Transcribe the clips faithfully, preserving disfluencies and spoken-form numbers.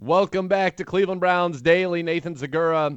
Welcome back to Cleveland Browns Daily. Nathan Zagura,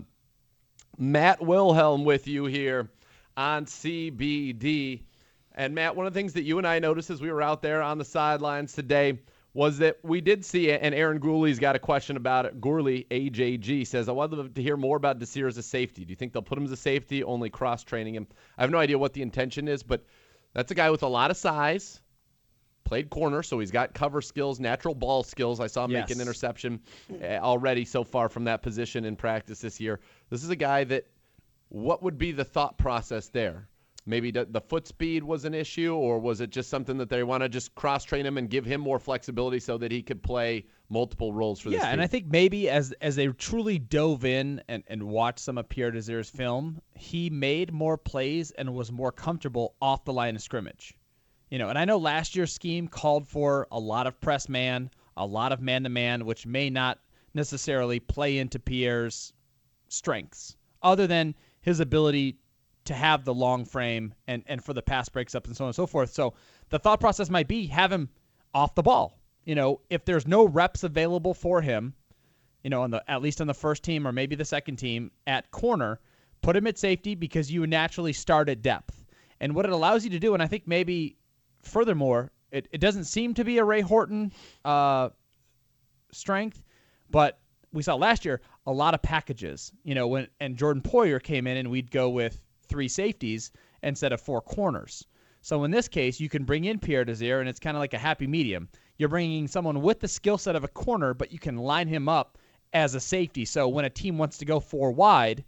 Matt Wilhelm with you here on C B D. And Matt, one of the things that you and I noticed as we were out there on the sidelines today was that we did see it, and Aaron Gourley's got a question about it. Gourley, A J G, says, I would love to hear more about Desir as a safety. Do you think they'll put him as a safety, only cross-training him? I have no idea what the intention is, but that's a guy with a lot of size. Played corner, so he's got cover skills, natural ball skills. I saw him yes. make an interception already so far from that position in practice this year. This is a guy that, what would be the thought process there? Maybe the foot speed was an issue, or was it just something that they want to just cross-train him and give him more flexibility so that he could play multiple roles for this Yeah, team? and I think maybe as as they truly dove in and, and watched some of Pierre Desir's film, he made more plays and was more comfortable off the line of scrimmage. You know, and I know last year's scheme called for a lot of press man, a lot of man-to-man, which may not necessarily play into Pierre's strengths, other than his ability to have the long frame and, and for the pass breaks up and so on and so forth. So the thought process might be have him off the ball. You know, if there's no reps available for him, you know, on the at least on the first team or maybe the second team at corner, put him at safety because you would naturally start at depth. And what it allows you to do, and I think maybe furthermore, it, it doesn't seem to be a Ray Horton uh, strength, but we saw last year a lot of packages. You know, when and Jordan Poyer came in and we'd go with three safeties instead of four corners. So in this case, you can bring in Pierre Desir, and it's kind of like a happy medium. You're bringing someone with the skill set of a corner, but you can line him up as a safety. So when a team wants to go four wide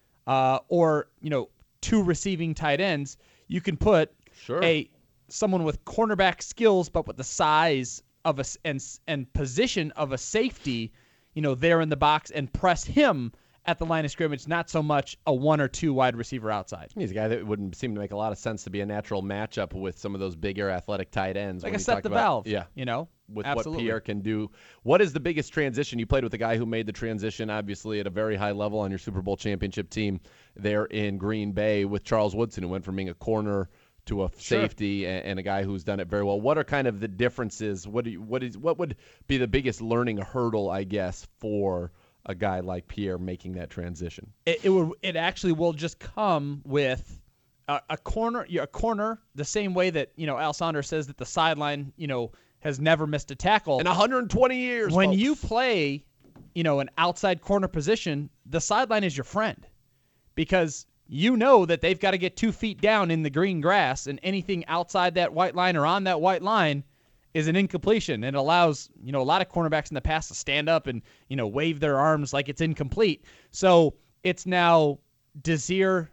uh, or, you know, two receiving tight ends, you can put sure. a someone with cornerback skills, but with the size of a and and position of a safety, you know, there in the box and press him at the line of scrimmage, not so much a one or two wide receiver outside. He's a guy that wouldn't seem to make a lot of sense to be a natural matchup with some of those bigger athletic tight ends. Like when a set the about, valve, yeah, you know, with absolutely. what Pierre can do. What is the biggest transition? You played with a guy who made the transition, obviously, at a very high level on your Super Bowl championship team there in Green Bay with Charles Woodson, who went from being a corner to a Sure. safety and, and a guy who's done it very well. What are kind of the differences? What do you, what is what would be the biggest learning hurdle, I guess, for a guy like Pierre making that transition? It, it will. It actually will just come with a, a corner. A corner, the same way that you know Al Saunders says that the sideline, you know, has never missed a tackle in one hundred twenty years. When folks. you play, you know, an outside corner position, the sideline is your friend because you know that they've got to get two feet down in the green grass, and anything outside that white line or on that white line is an incompletion. And it allows, you know, a lot of cornerbacks in the past to stand up and, you know, wave their arms like it's incomplete. So it's now Desir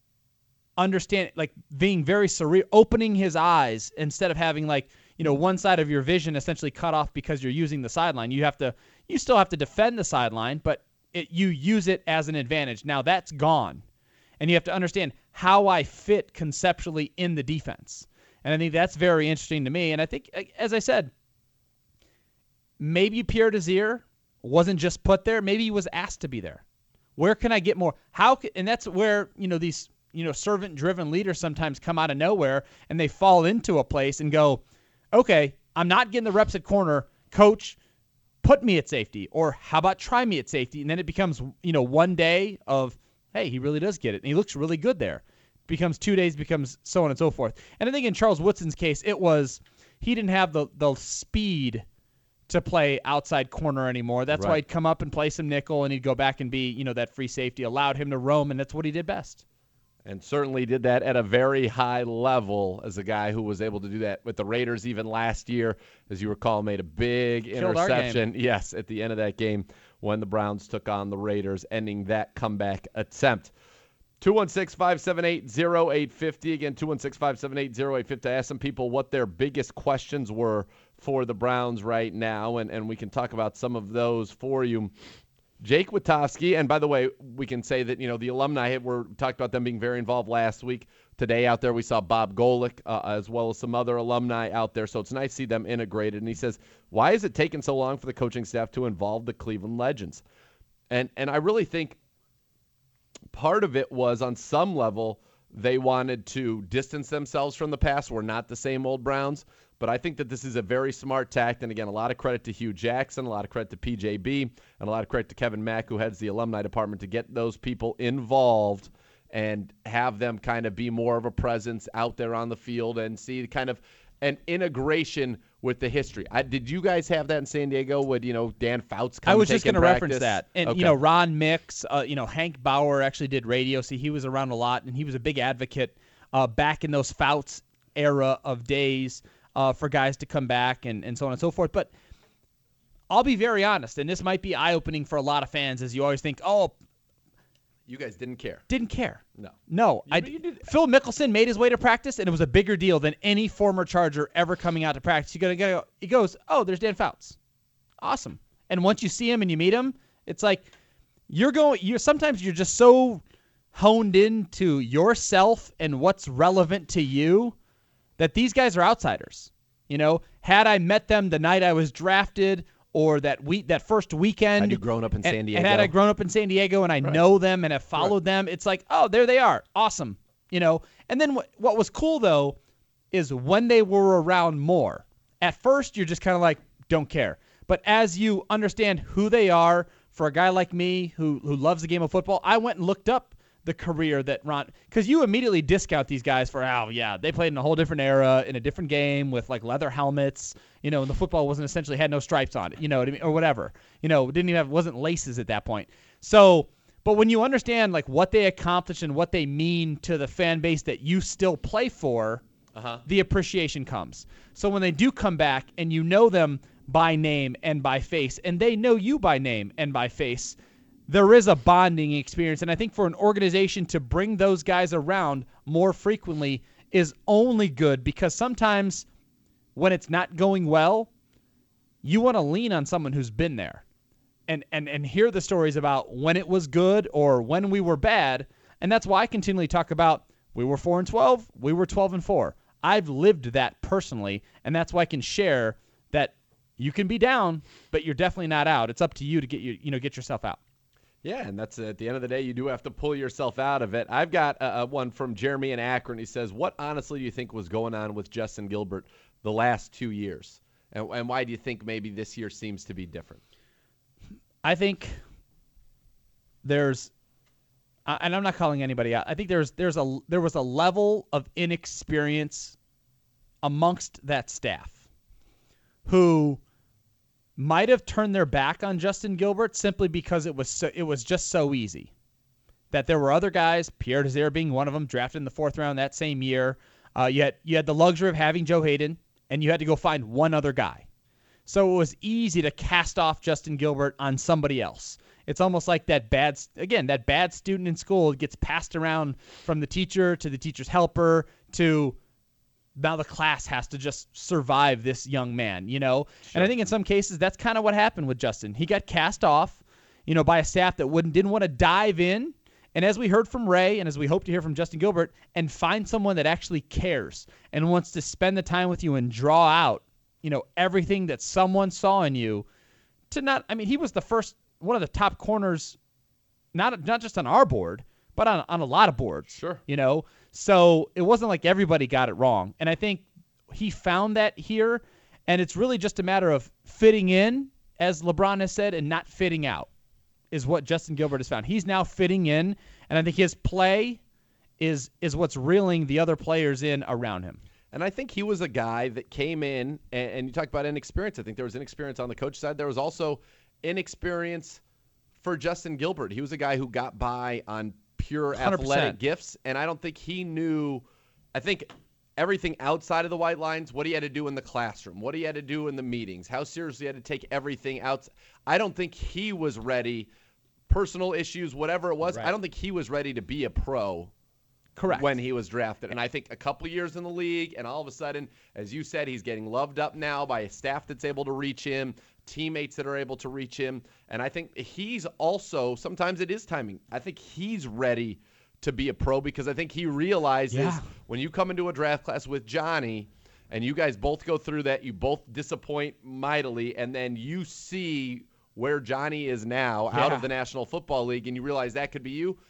understand, like being very surreal, opening his eyes instead of having like, you know, one side of your vision essentially cut off because you're using the sideline. You have to, you still have to defend the sideline, but it, you use it as an advantage. Now that's gone. And you have to understand how I fit conceptually in the defense. And I think that's very interesting to me. And I think, as I said, maybe Pierre Desir wasn't just put there. Maybe he was asked to be there. Where can I get more? How? Can, and that's where, you know, these, you know, servant-driven leaders sometimes come out of nowhere and they fall into a place and go, okay, I'm not getting the reps at corner. Coach, put me at safety. Or how about try me at safety? And then it becomes, you know, one day of, hey, he really does get it, and he looks really good there. Becomes two days, becomes so on and so forth. And I think in Charles Woodson's case, it was he didn't have the, the speed to play outside corner anymore. That's right. why he'd come up and play some nickel, and he'd go back and be, you know, that free safety, allowed him to roam, and that's what he did best. And certainly did that at a very high level as a guy who was able to do that with the Raiders even last year. As you recall, made a big Killed our interception. game. Yes, at the end of that game when the Browns took on the Raiders, ending that comeback attempt. two one six, five seven eight, zero eight five zero. Again, two one six, five seven eight, zero eight five zero. I asked some people what their biggest questions were for the Browns right now, and, and we can talk about some of those for you. Jake Witowski, and by the way, we can say that, you know, the alumni were talked about them being very involved last week. Today out there we saw Bob Golick uh, as well as some other alumni out there, so it's nice to see them integrated. And he says, why is it taking so long for the coaching staff to involve the Cleveland Legends? And and I really think part of it was on some level they wanted to distance themselves from the past. We're not the same old Browns. But I think that this is a very smart tact. And again, a lot of credit to Hugh Jackson, a lot of credit to P J B, and a lot of credit to Kevin Mack, who heads the alumni department, to get those people involved and have them kind of be more of a presence out there on the field and see kind of an integration with the history. I, did you guys have that in San Diego? Would, you know, Dan Fouts come I was just going to reference that. And, okay. you know, Ron Mix, uh, you know, Hank Bauer actually did radio, so he was around a lot, and he was a big advocate uh, back in those Fouts era of days uh, for guys to come back and, and so on and so forth. But I'll be very honest, and this might be eye-opening for a lot of fans, as you always think, oh, you guys didn't care. Didn't care. No. No. You, I, you did. Phil Mickelson made his way to practice, and it was a bigger deal than any former Charger ever coming out to practice. You gotta go. He goes, oh, there's Dan Fouts. Awesome. And once you see him and you meet him, it's like you're going. You're sometimes you're just so honed into yourself and what's relevant to you that these guys are outsiders. You know, had I met them the night I was drafted, or that week, that first weekend. Had you grown up in San Diego? And, and had I grown up in San Diego and I right. know them and have followed right. them, it's like, oh, there they are. Awesome. You know, and then what, what was cool, though, is when they were around more. At first, you're just kind of like, don't care. But as you understand who they are, for a guy like me who who loves the game of football, I went and looked up the career that Ron, because you immediately discount these guys for, oh, yeah, they played in a whole different era, in a different game with like leather helmets, you know, and the football wasn't essentially, had no stripes on it, you know what I mean, or whatever, you know, didn't even have, wasn't laces at that point. So, but when you understand like what they accomplished and what they mean to the fan base that you still play for, uh-huh. the appreciation comes. So when they do come back and you know them by name and by face, and they know you by name and by face, there is a bonding experience. And I think for an organization to bring those guys around more frequently is only good, because sometimes when it's not going well, you want to lean on someone who's been there and, and, and hear the stories about when it was good or when we were bad. And that's why I continually talk about we were four and twelve, we were twelve and four. I've lived that personally, and that's why I can share that you can be down, but you're definitely not out. It's up to you to get you, you know, get yourself out. Yeah, and that's at the end of the day, you do have to pull yourself out of it. I've got uh, one from Jeremy in Akron. He says, what honestly do you think was going on with Justin Gilbert the last two years? And, and why do you think maybe this year seems to be different? I think there's, uh, and I'm not calling anybody out, I think there's there's a there was a level of inexperience amongst that staff who might have turned their back on Justin Gilbert simply because it was so, it was just so easy. That there were other guys, Pierre Desir being one of them, drafted in the fourth round that same year. Uh, you had, you had the luxury of having Joe Hayden, and you had to go find one other guy. So it was easy to cast off Justin Gilbert on somebody else. It's almost like that bad, again, that bad student in school gets passed around from the teacher to the teacher's helper to now the class has to just survive this young man, you know? Sure. And I think in some cases that's kind of what happened with Justin. He got cast off, you know, by a staff that wouldn't didn't want to dive in. And as we heard from Ray, and as we hope to hear from Justin Gilbert, and find someone that actually cares and wants to spend the time with you and draw out, you know, everything that someone saw in you to not, I mean, he was the first, one of the top corners, not not just on our board, but on, on a lot of boards. Sure. You know? So it wasn't like everybody got it wrong. And I think he found that here, and it's really just a matter of fitting in, as LeBron has said, and not fitting out is what Justin Gilbert has found. He's now fitting in, and I think his play is is what's reeling the other players in around him. And I think he was a guy that came in, and, and you talk about inexperience. I think there was inexperience on the coach side. There was also inexperience for Justin Gilbert. He was a guy who got by on pure one hundred percent athletic gifts, and I don't think he knew – I think everything outside of the white lines, what he had to do in the classroom, what he had to do in the meetings, how seriously he had to take everything out. I don't think he was ready, personal issues, whatever it was, right. I don't think he was ready to be a pro. Correct. When he was drafted. And I think a couple years in the league, and all of a sudden, as you said, he's getting loved up now by a staff that's able to reach him, teammates that are able to reach him. And I think he's also, sometimes it is timing. I think he's ready to be a pro, because I think he realizes yeah. when you come into a draft class with Johnny and you guys both go through that, you both disappoint mightily, and then you see where Johnny is now yeah. out of the National Football League, and you realize that could be you.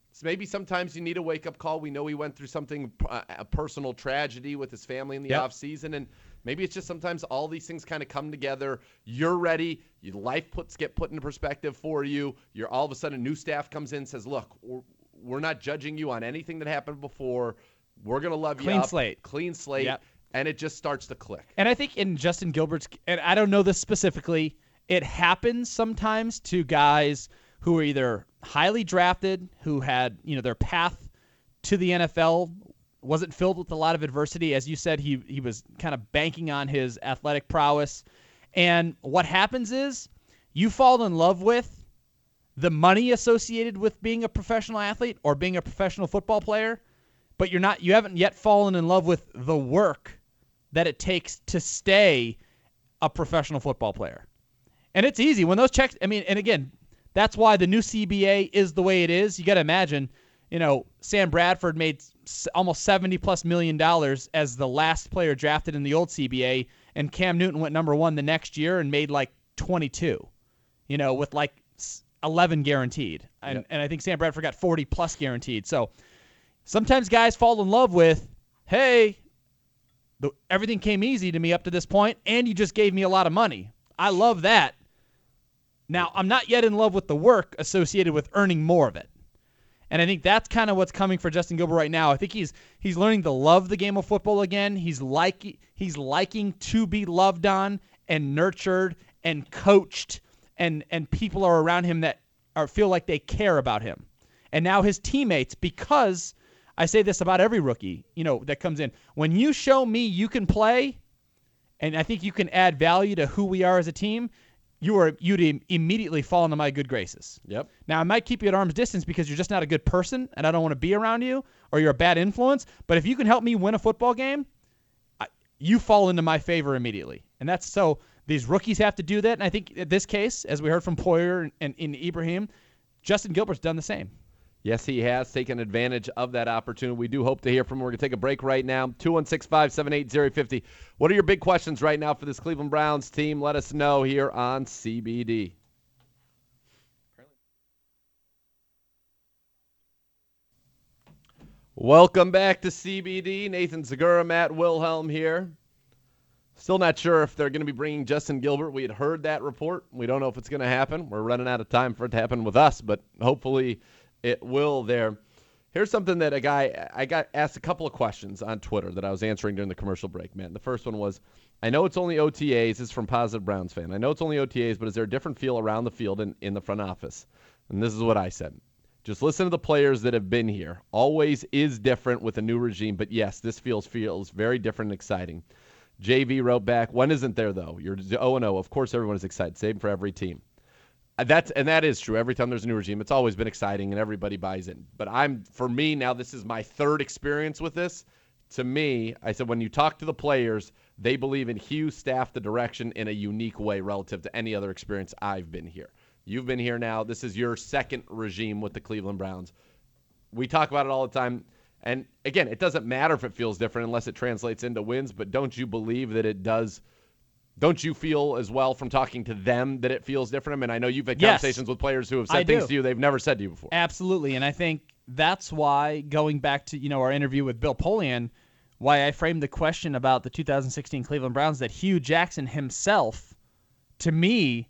So maybe sometimes you need a wake-up call. We know he went through something, uh, a personal tragedy with his family in the Yep. offseason, and maybe it's just sometimes all these things kind of come together. You're ready. Your life puts get put into perspective for you. You're all of a sudden, new staff comes in and says, look, we're, we're not judging you on anything that happened before. We're going to love Clean you up. slate. Clean slate. Yep. And it just starts to click. And I think in Justin Gilbert's, and I don't know this specifically, it happens sometimes to guys who are either highly drafted, who had, you know, their path to the N F L wasn't filled with a lot of adversity. As you said, he he was kind of banking on his athletic prowess. And what happens is you fall in love with the money associated with being a professional athlete or being a professional football player, but you're not you haven't yet fallen in love with the work that it takes to stay a professional football player. And it's easy. When those checks, I mean, and again, that's why the new C B A is the way it is. You got to imagine, you know, Sam Bradford made almost seventy plus million dollars as the last player drafted in the old C B A, and Cam Newton went number one the next year and made like twenty-two, you know, with like eleven guaranteed. And, yep. and I think Sam Bradford got forty plus guaranteed. So sometimes guys fall in love with, hey, the, everything came easy to me up to this point, and you just gave me a lot of money. I love that. Now, I'm not yet in love with the work associated with earning more of it. And I think that's kind of what's coming for Justin Gilbert right now. I think he's he's learning to love the game of football again. He's like he's liking to be loved on and nurtured and coached, and and people are around him that are feel like they care about him. And now his teammates, because I say this about every rookie, you know, that comes in. When you show me you can play, and I think you can add value to who we are as a team, you are you'd immediately fall into my good graces. Yep. Now, I might keep you at arm's distance because you're just not a good person, and I don't want to be around you, or you're a bad influence. But if you can help me win a football game, I, you fall into my favor immediately. And that's so these rookies have to do that. And I think in this case, as we heard from Poyer and, and in Ibrahim, Justin Gilbert's done the same. Yes, he has taken advantage of that opportunity. We do hope to hear from him. We're going to take a break right now. two one six, five seven eight, zero eight five zero. What are your big questions right now for this Cleveland Browns team? Let us know here on C B D. Welcome back to C B D. Nathan Segura, Matt Wilhelm here. Still not sure if they're going to be bringing Justin Gilbert. We had heard that report. We don't know if it's going to happen. We're running out of time for it to happen with us, but hopefully it will there. Here's something that a guy, I got asked a couple of questions on Twitter that I was answering during the commercial break, man. The first one was, I know it's only O T As. This is from Positive Browns fan. I know it's only O T As, but is there a different feel around the field and in the front office? And this is what I said. Just listen to the players that have been here. Always is different with a new regime, but yes, this feels feels very different and exciting. J V wrote back, when isn't there, though? You're oh and oh. Of course everyone is excited. Same for every team. That's and that is true. Every time there's a new regime, it's always been exciting and everybody buys in. But I'm for me now, this is my third experience with this. To me, I said when you talk to the players, they believe in Hugh, staff, the direction in a unique way relative to any other experience I've been here. You've been here now. This is your second regime with the Cleveland Browns. We talk about it all the time. And again, it doesn't matter if it feels different unless it translates into wins. But don't you believe that it does? Don't you feel as well from talking to them that it feels different? I mean, I know you've had Yes, conversations with players who have said I things do. to you they've never said to you before. Absolutely. And I think that's why, going back to, you know, our interview with Bill Polian, why I framed the question about the two thousand sixteen Cleveland Browns, that Hugh Jackson himself, to me,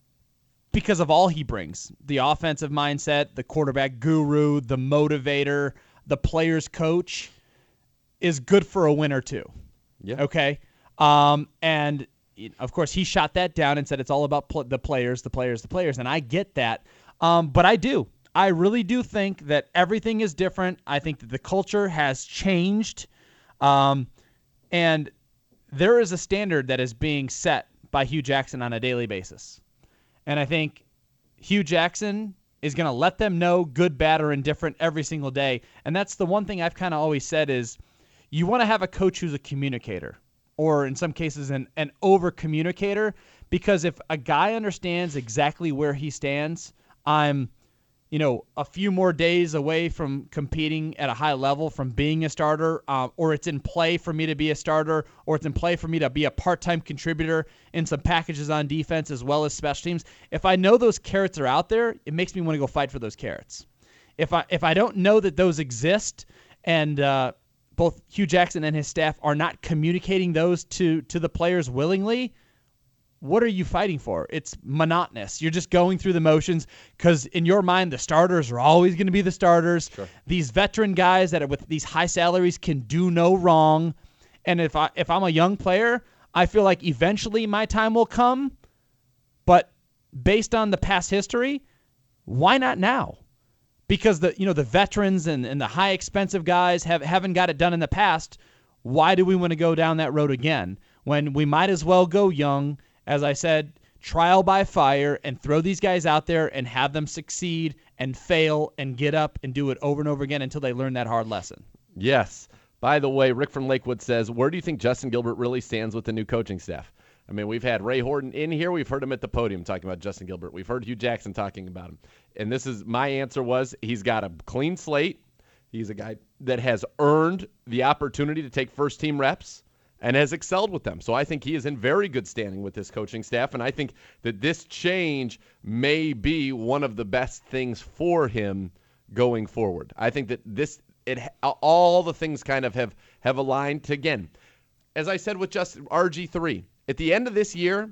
because of all he brings, the offensive mindset, the quarterback guru, the motivator, the player's coach, is good for a win or two. Yeah. Okay? Um, and, of course, he shot that down and said it's all about pl- the players, the players, the players, and I get that. Um, but I do. I really do think that everything is different. I think that the culture has changed. Um, and there is a standard that is being set by Hugh Jackson on a daily basis. And I think Hugh Jackson is going to let them know good, bad, or indifferent every single day. And that's the one thing I've kind of always said is you want to have a coach who's a communicator, or in some cases an, an over-communicator, because if a guy understands exactly where he stands, I'm, you know, a few more days away from competing at a high level, from being a starter, uh, or it's in play for me to be a starter, or it's in play for me to be a part-time contributor in some packages on defense as well as special teams. If I know those carrots are out there, it makes me want to go fight for those carrots. If I if I don't know that those exist, and uh, both Hugh Jackson and his staff are not communicating those to to the players willingly, what are you fighting for? It's monotonous. You're just going through the motions because in your mind, the starters are always going to be the starters. Sure. These veteran guys that are with these high salaries can do no wrong. And if I if I'm a young player, I feel like eventually my time will come. But based on the past history, why not now? Because the you know the veterans and, and the high expensive guys have haven't got it done in the past. Why do we want to go down that road again when we might as well go young? As I said, trial by fire and throw these guys out there and have them succeed and fail and get up and do it over and over again until they learn that hard lesson. Yes. By the way, Rick from Lakewood says, where do you think Justin Gilbert really stands with the new coaching staff? I mean, we've had Ray Horton in here. We've heard him at the podium talking about Justin Gilbert. We've heard Hugh Jackson talking about him. And this is my answer was he's got a clean slate. He's a guy that has earned the opportunity to take first-team reps and has excelled with them. So I think he is in very good standing with this coaching staff, and I think that this change may be one of the best things for him going forward. I think that this it all the things kind of have, have aligned to, again, as I said with just R G three, at the end of this year,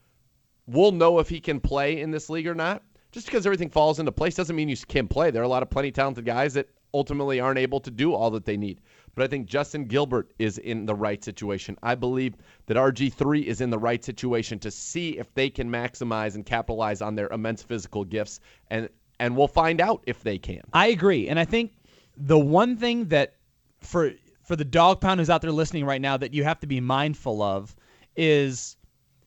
we'll know if he can play in this league or not. Just because everything falls into place doesn't mean you can play. There are a lot of plenty talented guys that ultimately aren't able to do all that they need. But I think Justin Gilbert is in the right situation. I believe that R G three is in the right situation to see if they can maximize and capitalize on their immense physical gifts, and and we'll find out if they can. I agree. And I think the one thing that for for the dog pound who's out there listening right now that you have to be mindful of is,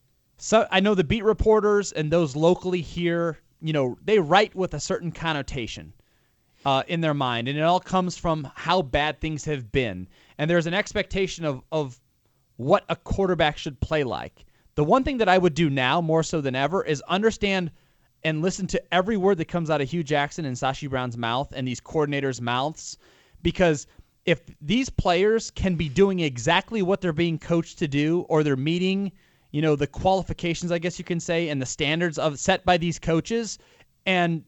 so I know the beat reporters and those locally here, you know, they write with a certain connotation Uh, in their mind, and it all comes from how bad things have been. And there's an expectation of, of what a quarterback should play like. The one thing that I would do now, more so than ever, is understand and listen to every word that comes out of Hugh Jackson and Sashi Brown's mouth and these coordinators' mouths, because if these players can be doing exactly what they're being coached to do, or they're meeting, you know, the qualifications, I guess you can say, and the standards of set by these coaches, and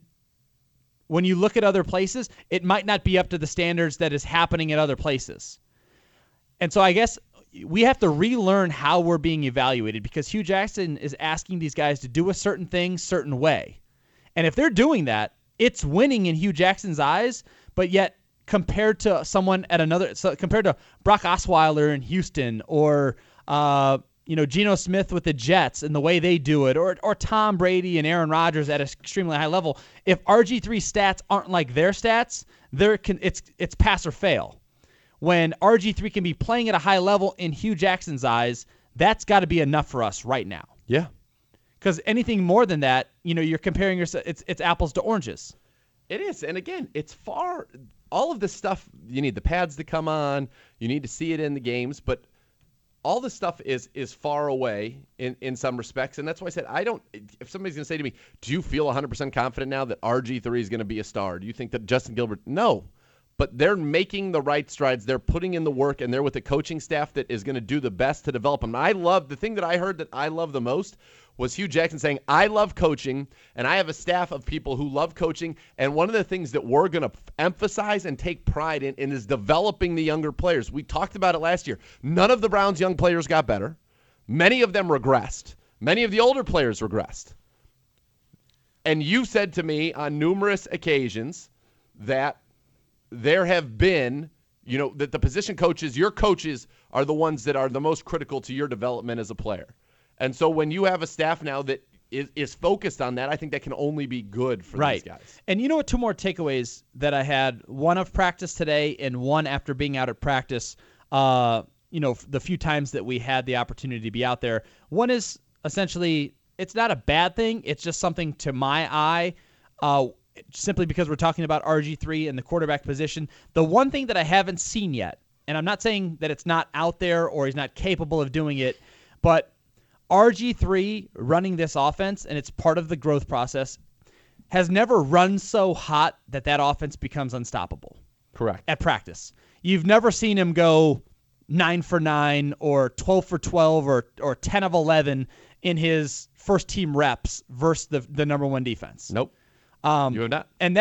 when you look at other places, it might not be up to the standards that is happening at other places. And so I guess we have to relearn how we're being evaluated, because Hugh Jackson is asking these guys to do a certain thing, certain way. And if they're doing that, it's winning in Hugh Jackson's eyes, but yet compared to someone at another, so compared to Brock Osweiler in Houston, or uh, you know, Geno Smith with the Jets and the way they do it, or or Tom Brady and Aaron Rodgers at an extremely high level, if R G three stats aren't like their stats, there can it's it's pass or fail. When R G three can be playing at a high level in Hugh Jackson's eyes, that's got to be enough for us right now. Yeah. Because anything more than that, you know, you're comparing yourself, it's it's apples to oranges. It is. And again, it's far, all of this stuff, you need the pads to come on, you need to see it in the games, but all this stuff is is far away in, in some respects, and that's why I said I don't. If somebody's going to say to me, "Do you feel one hundred percent confident now that R G three is going to be a star? Do you think that Justin Gilbert?" No, but they're making the right strides. They're putting in the work, and they're with a coaching staff that is going to do the best to develop them. And I love the thing that I heard that I love the most was Hugh Jackson saying, "I love coaching, and I have a staff of people who love coaching, and one of the things that we're going to emphasize and take pride in, in is developing the younger players." We talked about it last year. None of the Browns' young players got better. Many of them regressed. Many of the older players regressed. And you said to me on numerous occasions that there have been, you know, that the position coaches, your coaches, are the ones that are the most critical to your development as a player. And so when you have a staff now that is, is focused on that, I think that can only be good for right. these guys. And you know what? Two more takeaways that I had, one of practice today and one after being out at practice, uh, you know, the few times that we had the opportunity to be out there. One is essentially, it's not a bad thing. It's just something to my eye, uh, simply because we're talking about R G three and the quarterback position. The one thing that I haven't seen yet, and I'm not saying that it's not out there or he's not capable of doing it, but R G three running this offense, and it's part of the growth process, has never run so hot that that offense becomes unstoppable. Correct. At practice. You've never seen him go nine for nine or twelve for twelve or or ten of eleven in his first team reps versus the, the number one defense. Nope. Um, you have not. And that's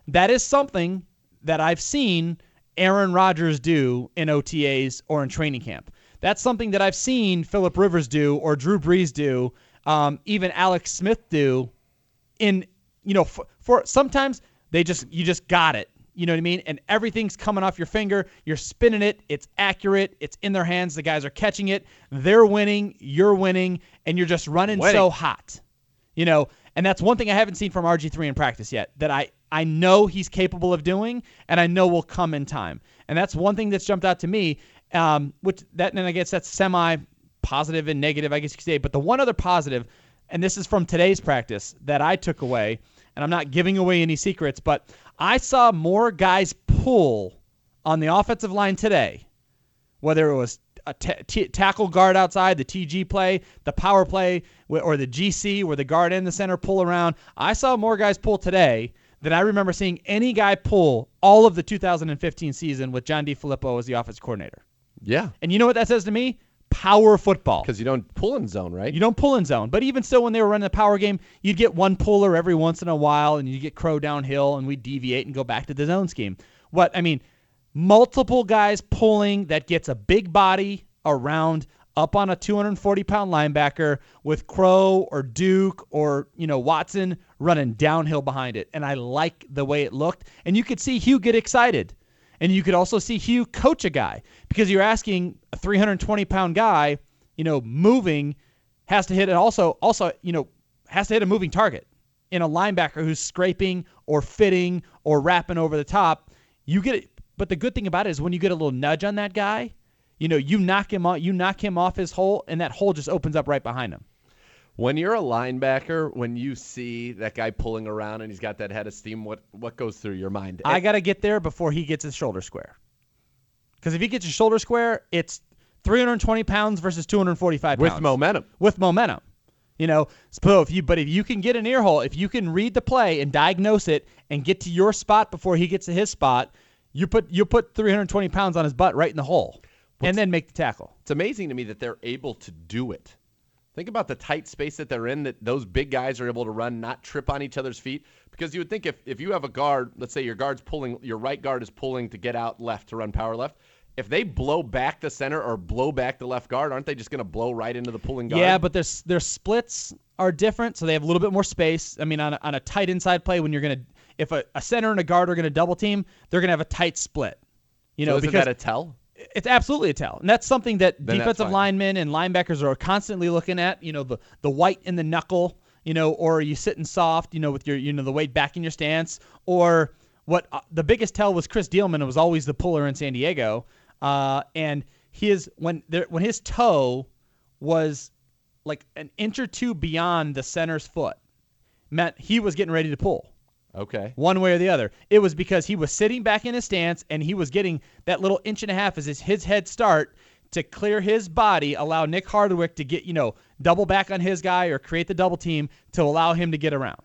that is something that I've seen Aaron Rodgers do in O T As or in training camp. That's something that I've seen Phillip Rivers do or Drew Brees do, um, even Alex Smith do. In you know, for, for sometimes they just you just got it. You know what I mean? And everything's coming off your finger. You're spinning it. It's accurate. It's in their hands. The guys are catching it. They're winning. You're winning. And you're just running winning. so hot. You know, and that's one thing I haven't seen from R G three in practice yet that I, I know he's capable of doing and I know will come in time. And that's one thing that's jumped out to me, um, which that, and I guess that's semi-positive and negative, I guess you could say. But the one other positive, and this is from today's practice that I took away, and I'm not giving away any secrets, but I saw more guys pull on the offensive line today, whether it was a t- t- tackle guard outside, the T G play, the power play, or the G C where the guard and the center pull around. I saw more guys pull today than I remember seeing any guy pull all of the two thousand fifteen season with John DeFilippo as the offensive coordinator. Yeah. And you know what that says to me? Power football. Because you don't pull in zone, right? You don't pull in zone. But even still, when they were running the power game, you'd get one puller every once in a while, and you get Crow downhill, and we deviate and go back to the zone scheme. What I mean, multiple guys pulling that gets a big body around up on a two hundred forty pound linebacker with Crow or Duke or you know Watson running downhill behind it. And I like the way it looked. And you could see Hugh get excited. And you could also see Hugh coach a guy because you're asking a three hundred twenty pound guy, you know, moving has to hit it also, also, you know, has to hit a moving target in a linebacker who's scraping or fitting or wrapping over the top. You get it. But the good thing about it is when you get a little nudge on that guy, you know, you knock him off, you knock him off his hole and that hole just opens up right behind him. When you're a linebacker, when you see that guy pulling around and he's got that head of steam, what what goes through your mind? I got to get there before he gets his shoulder square. Because if he gets his shoulder square, it's three hundred twenty pounds versus two hundred forty-five pounds. With momentum. With momentum. You know, so if you, but if you can get an ear hole, if you can read the play and diagnose it and get to your spot before he gets to his spot, you put you put three hundred twenty pounds on his butt right in the hole and then make the tackle. It's amazing to me that they're able to do it. Think about the tight space that they're in, that those big guys are able to run, not trip on each other's feet. Because you would think if, if you have a guard, let's say your guard's pulling, your right guard is pulling to get out left to run power left. If they blow back the center or blow back the left guard, aren't they just going to blow right into the pulling guard? Yeah, but their their splits are different, so they have a little bit more space. I mean, on a, on a tight inside play, when you're going to, if a, a center and a guard are going to double team, they're going to have a tight split. You so know, isn't because that a tell? It's absolutely a tell. And that's something that Then defensive linemen and linebackers are constantly looking at, you know, the, the white in the knuckle, you know, or are you sitting soft, you know, with your, you know, the weight back in your stance, or what uh, the biggest tell was Chris Dealman was always the puller in San Diego. Uh, and his, when there, when his toe was like an inch or two beyond the center's foot, meant he was getting ready to pull. Okay. One way or the other. It was because he was sitting back in his stance and he was getting that little inch and a half as his, his head start to clear his body, allow Nick Hardwick to get, you know, double back on his guy or create the double team to allow him to get around.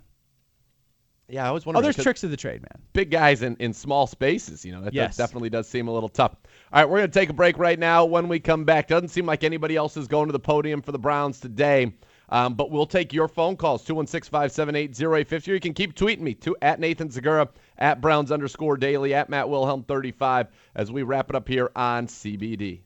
Yeah, I was wondering. Oh, there's tricks of the trade, man. Big guys in, in small spaces, you know, that, yes. that definitely does seem a little tough. All right, we're going to take a break right now. When we come back, doesn't seem like anybody else is going to the podium for the Browns today. Um, but we'll take your phone calls, two one six, five seven eight, zero eight five zero. You can keep tweeting me, to at Nathan Zegura, at Browns underscore daily, at Matt Wilhelm thirty-five, as we wrap it up here on C B D.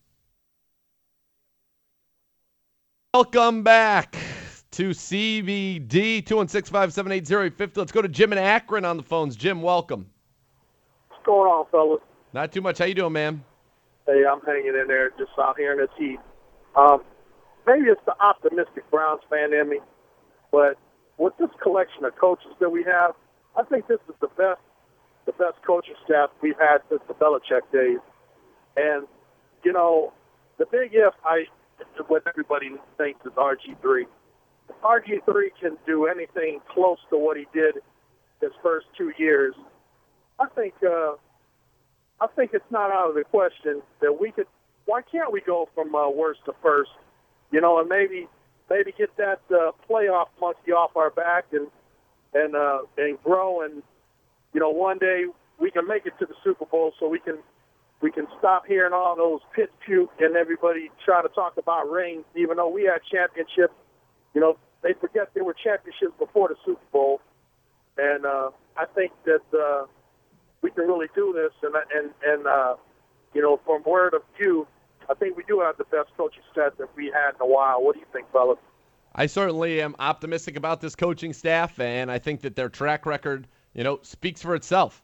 Welcome back to C B D, two one six, five seven eight, zero eight five zero. Let's go to Jim in Akron on the phones. Jim, welcome. What's going on, fellas? Not too much. How you doing, man? Hey, I'm hanging in there just out here in this heat. Um, Maybe it's the optimistic Browns fan in me, but with this collection of coaches that we have, I think this is the best, the best coaching staff we've had since the Belichick days. And you know, the big if I, what everybody thinks is R G three. If R G three can do anything close to what he did his first two years, I think, uh, I think it's not out of the question that we could. Why can't we go from uh, worst to first? You know, and maybe maybe get that uh, playoff monkey off our back and and uh, and grow, and you know, one day we can make it to the Super Bowl, so we can we can stop hearing all those pit puke and everybody try to talk about rings, even though we had championships. You know, they forget there were championships before the Super Bowl, And uh, I think that uh, we can really do this. And, and, and uh, you know, from word of view, I think we do have the best coaching staff that we had in a while. What do you think, fellas? I certainly am optimistic about this coaching staff, and I think that their track record, you know, speaks for itself.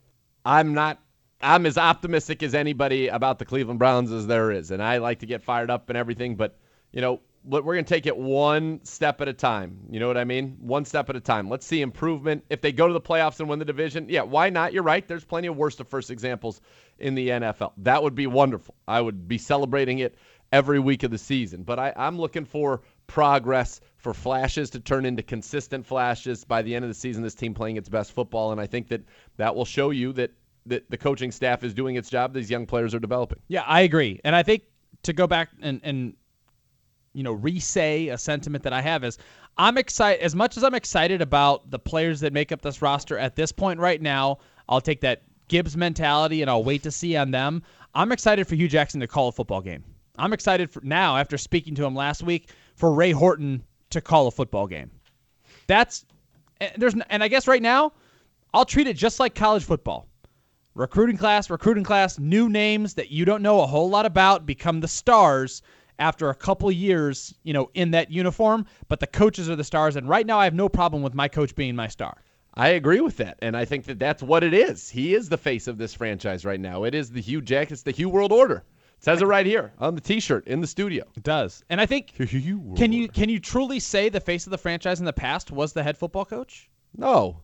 I'm not I'm as optimistic as anybody about the Cleveland Browns as there is, and I like to get fired up and everything, but, you know, we're going to take it one step at a time. You know what I mean? One step at a time. Let's see improvement. If they go to the playoffs and win the division, yeah, why not? You're right. There's plenty of worst to first examples in the N F L. That would be wonderful. I would be celebrating it every week of the season. But I, I'm looking for progress, for flashes to turn into consistent flashes by the end of the season, this team playing its best football, and I think that that will show you that, that the coaching staff is doing its job. These young players are developing. Yeah, I agree. And I think to go back and, and you know, re-say a sentiment that I have is I'm excited. As much as I'm excited about the players that make up this roster at this point right now, I'll take that Gibbs mentality and I'll wait to see on them. I'm excited for Hugh Jackson to call a football game. I'm excited for now, after speaking to him last week, for Ray Horton to call a football game. That's there's and I guess right now I'll treat it just like college football. Recruiting class, recruiting class, new names that you don't know a whole lot about become the stars after a couple years, you know, in that uniform, but the coaches are the stars, and right now I have no problem with my coach being my star. I agree with that, and I think that that's what it is. He is the face of this franchise right now. It is the Hugh Jackson, it's the Hugh World Order. It says it right here on the T-shirt in the studio. It does. And I think, can you can you truly say the face of the franchise in the past was the head football coach? No.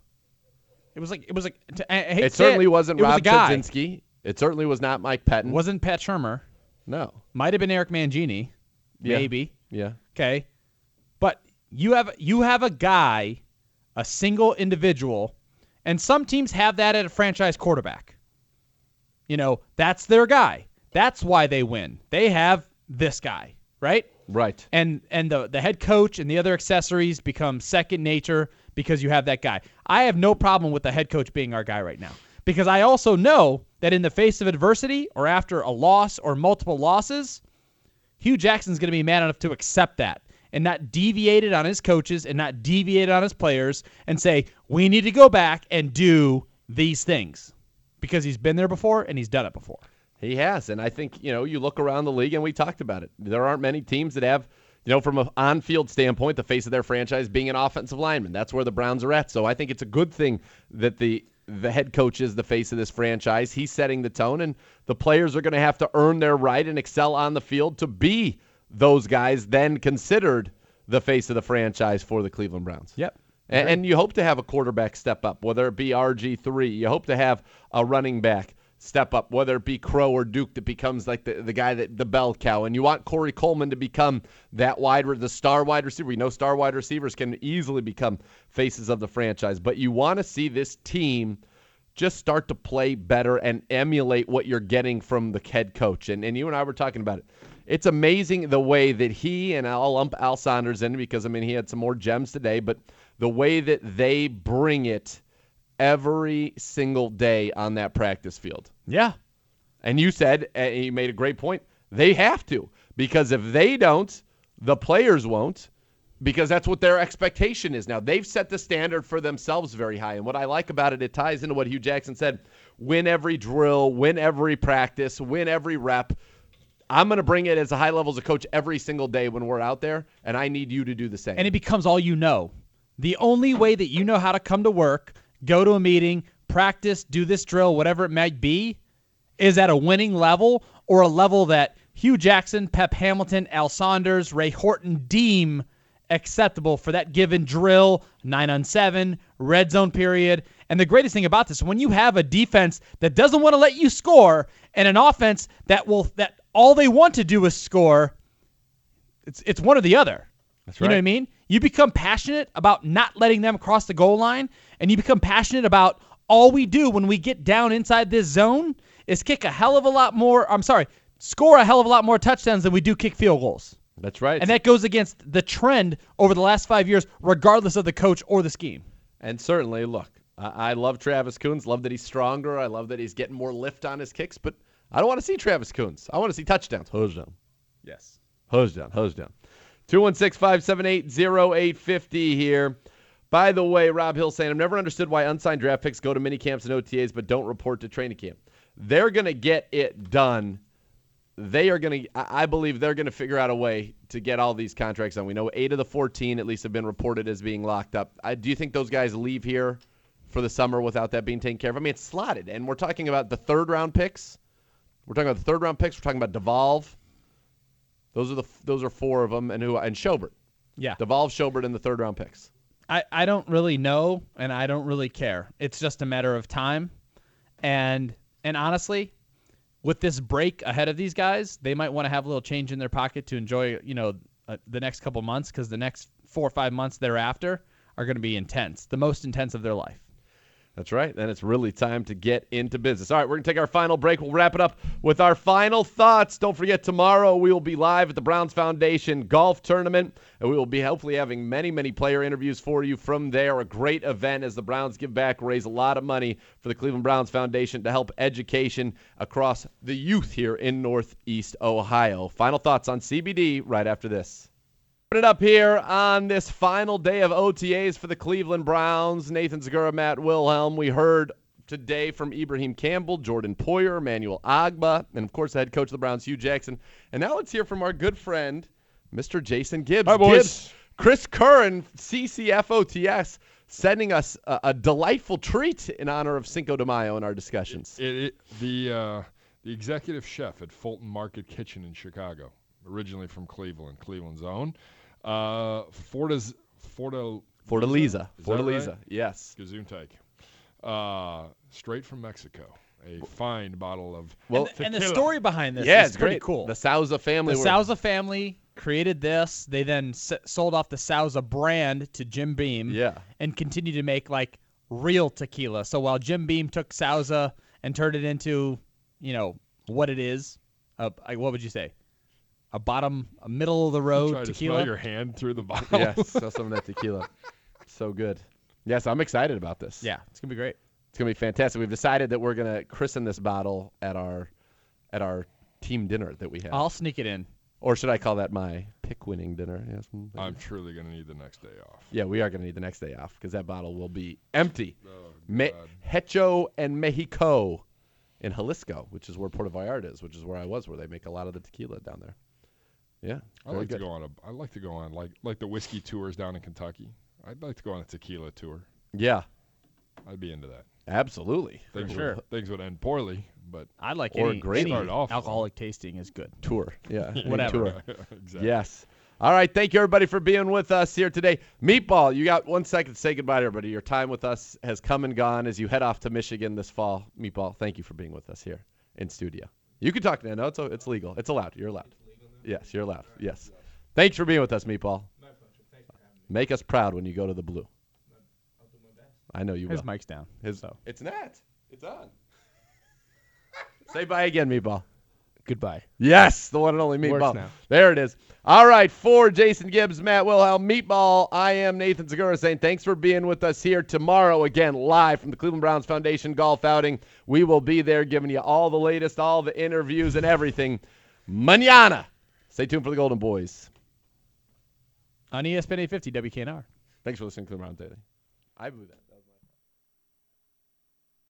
It was like, it was like, I hate it certainly it. wasn't it Rob was a guy. Chudzinski. It certainly was not Mike Pettin. It wasn't Pat Shurmur. No. Might have been Eric Mangini. Yeah. Maybe. Yeah. Okay. But you have you have a guy, a single individual, and some teams have that at a franchise quarterback. You know, that's their guy. That's why they win. They have this guy, right? Right. And and the, the head coach and the other accessories become second nature because you have that guy. I have no problem with the head coach being our guy right now because I also know that in the face of adversity or after a loss or multiple losses, Hugh Jackson's going to be man enough to accept that and not deviate it on his coaches and not deviate it on his players and say, we need to go back and do these things because he's been there before and he's done it before. He has, and I think, you know, you look around the league, and we talked about it. There aren't many teams that have, you know, from an on-field standpoint, the face of their franchise being an offensive lineman. That's where the Browns are at. So I think it's a good thing that the the head coach is the face of this franchise. He's setting the tone, and the players are going to have to earn their right and excel on the field to be those guys then considered the face of the franchise for the Cleveland Browns. Yep. And, and you hope to have a quarterback step up, whether it be R G three. You hope to have a running back step up, whether it be Crow or Duke that becomes like the, the guy, that the bell cow. And you want Corey Coleman to become that wide, the star wide receiver. We know star wide receivers can easily become faces of the franchise. But you want to see this team just start to play better and emulate what you're getting from the head coach. And, and you and I were talking about it. It's amazing the way that he, and I'll lump Al Saunders in because, I mean, he had some more gems today, but the way that they bring it every single day on that practice field. Yeah. And you said, and you made a great point, they have to. Because if they don't, the players won't. Because that's what their expectation is now. They've set the standard for themselves very high. And what I like about it, it ties into what Hugh Jackson said. Win every drill, win every practice, win every rep. I'm going to bring it as a high level as a coach every single day when we're out there, and I need you to do the same. And it becomes all you know. The only way that you know how to come to work, go to a meeting, practice, do this drill, whatever it might be, is at a winning level or a level that Hugh Jackson, Pep Hamilton, Al Saunders, Ray Horton deem acceptable for that given drill, nine on seven, red zone period. And the greatest thing about this, when you have a defense that doesn't want to let you score and an offense that will that all they want to do is score, it's it's one or the other. That's right. You know what I mean? You become passionate about not letting them cross the goal line, and you become passionate about all we do when we get down inside this zone is kick a hell of a lot more, I'm sorry, score a hell of a lot more touchdowns than we do kick field goals. That's right. And that goes against the trend over the last five years, regardless of the coach or the scheme. And certainly, look, I, I love Travis Coons. Love that he's stronger. I love that he's getting more lift on his kicks. But I don't want to see Travis Coons. I want to see touchdowns. Hose down. Yes. Hose down. Hose down. two one six, five seven eight, zero eight five zero here. By the way, Rob Hill saying, I've never understood why unsigned draft picks go to mini camps and O T As but don't report to training camp. They're going to get it done. They are going to, I believe they're going to figure out a way to get all these contracts done. We know eight of the fourteen at least have been reported as being locked up. I, do you think those guys leave here for the summer without that being taken care of? I mean, it's slotted, and we're talking about the third-round picks. We're talking about the third-round picks. We're talking about Devolve. Those are the those are four of them, and who and Schobert. Yeah. Devolve, Schobert, and the third-round picks. I, I don't really know, and I don't really care. It's just a matter of time. And and honestly, with this break ahead of these guys, they might want to have a little change in their pocket to enjoy, you know, uh, the next couple months, because the next four or five months thereafter are going to be intense, the most intense of their life. That's right. Then it's really time to get into business. All right, we're going to take our final break. We'll wrap it up with our final thoughts. Don't forget, tomorrow we will be live at the Browns Foundation Golf Tournament, and we will be hopefully having many, many player interviews for you from there. A great event as the Browns give back, raise a lot of money for the Cleveland Browns Foundation to help education across the youth here in Northeast Ohio. Final thoughts on C B D right after this. It up here on this final day of O T As for the Cleveland Browns. Nathan Segura, Matt Wilhelm. We heard today from Ibrahim Campbell, Jordan Poyer, Emmanuel Agba, and, of course, the head coach of the Browns, Hugh Jackson. And now let's hear from our good friend, Mister Jason Gibbs. Hi, boys. Gibbs, Chris Curran, C C F O T S, sending us a, a delightful treat in honor of Cinco de Mayo in our discussions. It, it, the, uh, the executive chef at Fulton Market Kitchen in Chicago, originally from Cleveland, Cleveland's own. Uh, Fortas, Forta, Fortaleza. Is that Fortaleza, right? yes. Gesundheit. Uh, straight from Mexico. A fine bottle of Well, and, the, and the tequila. story behind this yeah, is it's pretty great. cool. The Souza family. The were- Souza family created this. They then s- sold off the Souza brand to Jim Beam. Yeah. And continued to make like real tequila. So while Jim Beam took Souza and turned it into, you know, what it is, uh, I- what would you say? A bottom, a middle of the road Try to tequila. smell your hand through the bottle. Yes, so some of that tequila. So good. Yes, I'm excited about this. Yeah, it's gonna be great. It's gonna be fantastic. We've decided that we're gonna christen this bottle at our at our team dinner that we have. I'll sneak it in. Or should I call that my pick-winning dinner? Yes. mm, I'm truly going to need the next day off. Yeah, we are gonna need the next day off because that bottle will be empty. Oh, Me- God. Hecho and Mexico in Jalisco, which is where Puerto Vallarta is, which is where I was, where they make a lot of the tequila down there. Yeah, I very like good. to go on a. I like to go on like like the whiskey tours down in Kentucky. I'd like to go on a tequila tour. Yeah, I'd be into that. absolutely. Things sure. would, things would end poorly, but I like Or any, great. any Start off. alcoholic tasting is good. Tour. Yeah, any Whatever. tour. exactly. Yes. All right. Thank you, everybody, for being with us here today. Meatball, you got one second to say goodbye to everybody. Your time with us has come and gone as you head off to Michigan this fall. Meatball, thank you for being with us here in studio. You can talk now. No, it's, it's legal. It's allowed. You're allowed. Yes, you're allowed. Yes. Thanks for being with us, Meatball. My pleasure. Thanks for having me. Make us proud when you go to the Blue. I'll do my best. I know you His will. mic's down. His, so. It's not. It's on. Say bye again, Meatball. Goodbye. Yes, the one and only Works Meatball. now. There it is. All right, for Jason Gibbs, Matt Wilhelm, Meatball, I am Nathan Segura saying thanks for being with us here tomorrow, again, live from the Cleveland Browns Foundation Golf Outing. We will be there giving you all the latest, all the interviews and everything. Mañana. Stay tuned for the Golden Boys. On E S P N eight fifty W K N R. Thanks for listening to the Browns Daily. I believe that.